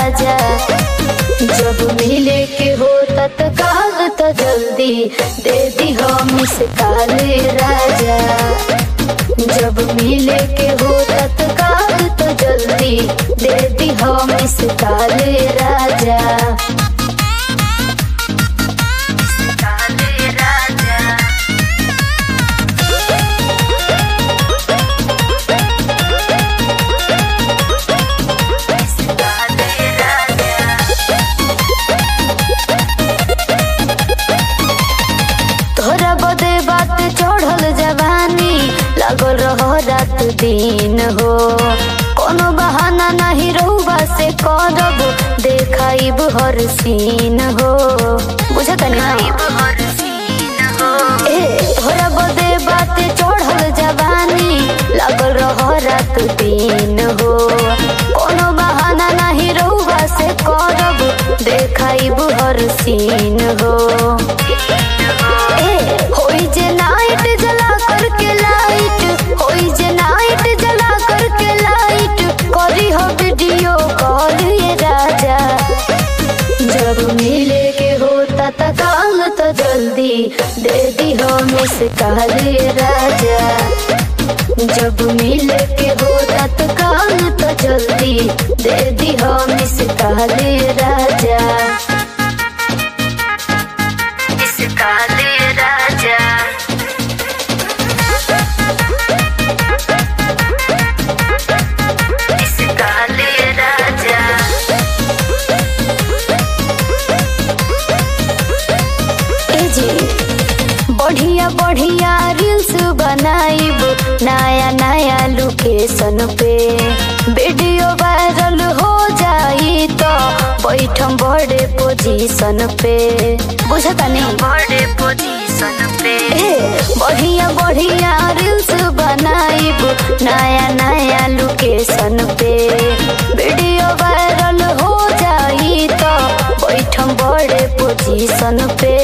राजा। जब मिले के हो तत्काल तो जल्दी दे दी हो मिस कॉल राजा। जब मिले के हो तत्काल तो जल्दी दे दी हो मिस कॉल राजा। तोहरा बदे बात चढ़ल जवानी लागल रहो रात दिन हो। कोनो बहाना नहीं रहुबा से करब देखाइब हर सीन हो। बुझत नहीं तोहरा बदे बात चढ़ल जवानी लागल रहो रात दिन हो। कोनो बहाना नहीं रहुबा से करब देखाइब हर सीन हो। होई जे नाइट जला करके लाइट, होई जे नाइट जला करके लाइट करी हो वीडियो कॉल ये राजा। जब मिले के होता तत्काल तो जल्दी दे दी हो मिस कॉल राजा। जब मिले के होता तत्काल तो जल्दी दे दी हो मिस कॉल राजा। बढ़िया बढ़िया रील्स बनाइब नया नया लोकेशन पे। वीडियो वायरल हो जाई तो बैठम बड़े पोजीशन पे। बुझता नहीं बड़े पोजीशन पे। बढ़िया बढ़िया रील्स बनाइब नया नया लोकेशन पे। वीडियो वायरल हो जाई तो बैठम बड़े पोजीशन पे।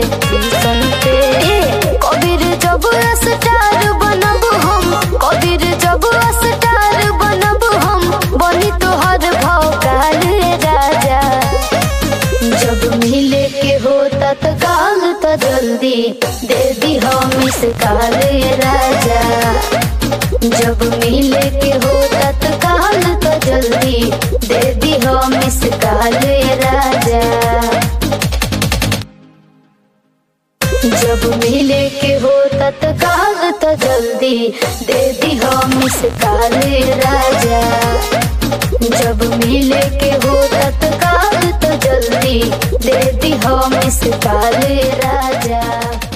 कबीर जब स्टार बनब हम, कबीर जब स्टार बनब हम बनी तोहर भौकाल राजा। जब मिले के हो तत्काल तो जल्दी दे दी हो मिस कॉल राजा। जब मिले के हो तत्काल तो जल्दी दे दी हो मिस कॉल राजा। जब मिले के हो तत्काल तो जल्दी दे दी हो मिस कॉल राजा। जब मिले के हो तत्काल तो जल्दी दे दी हो मिस कॉल राजा।